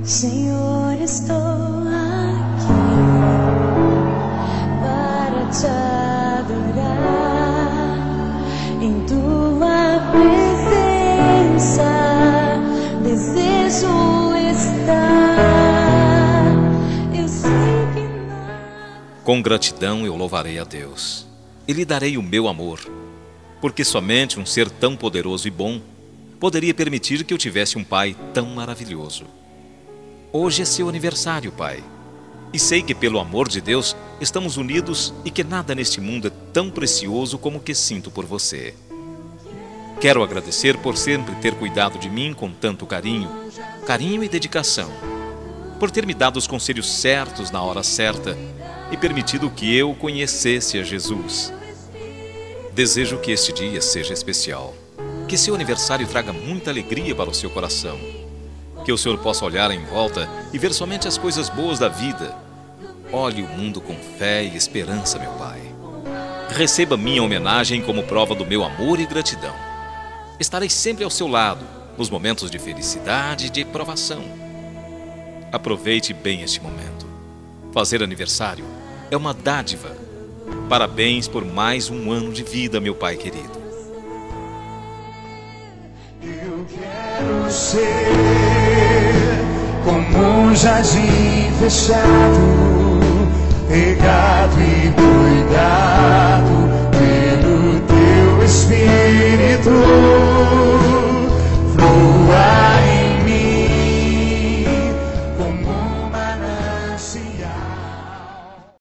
Senhor, estou aqui para te adorar em tua presença. Desejo estar. Eu sei que não. Com gratidão eu louvarei a Deus e lhe darei o meu amor, porque somente um ser tão poderoso e bom poderia permitir que eu tivesse um pai tão maravilhoso. Hoje é seu aniversário, Pai, e sei que pelo amor de Deus estamos unidos e que nada neste mundo é tão precioso como o que sinto por você. Quero agradecer por sempre ter cuidado de mim com tanto carinho e dedicação, por ter me dado os conselhos certos na hora certa e permitido que eu conhecesse a Jesus. Desejo que este dia seja especial, que seu aniversário traga muita alegria para o seu coração, que o Senhor possa olhar em volta e ver somente as coisas boas da vida. Olhe o mundo com fé e esperança, meu Pai. Receba minha homenagem como prova do meu amor e gratidão. Estarei sempre ao seu lado, nos momentos de felicidade e de provação. Aproveite bem este momento. Fazer aniversário é uma dádiva. Parabéns por mais um ano de vida, meu Pai querido. Eu quero ser como um jardim fechado, regado e cuidado.